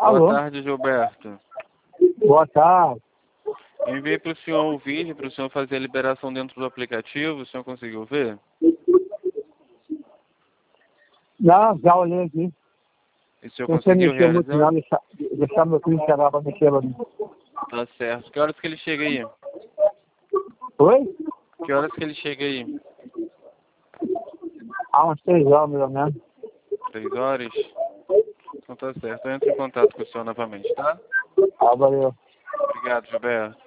Alô? Boa tarde, Gilberto. Boa tarde. Eu enviei para o senhor um vídeo para o senhor fazer a liberação dentro do aplicativo. O senhor conseguiu ver? Não, já olhei aqui. E o senhor Se você conseguiu mexer muito, não, realizar? deixar meu filho chegar para mexer lá. Tá certo. Que horas que ele chega aí? Oi? Que horas que ele chega aí? Há umas 3 horas, mais ou menos. 3 horas? Então tá certo. Eu entro em contato com o senhor novamente, tá? Valeu. Obrigado, Gilberto.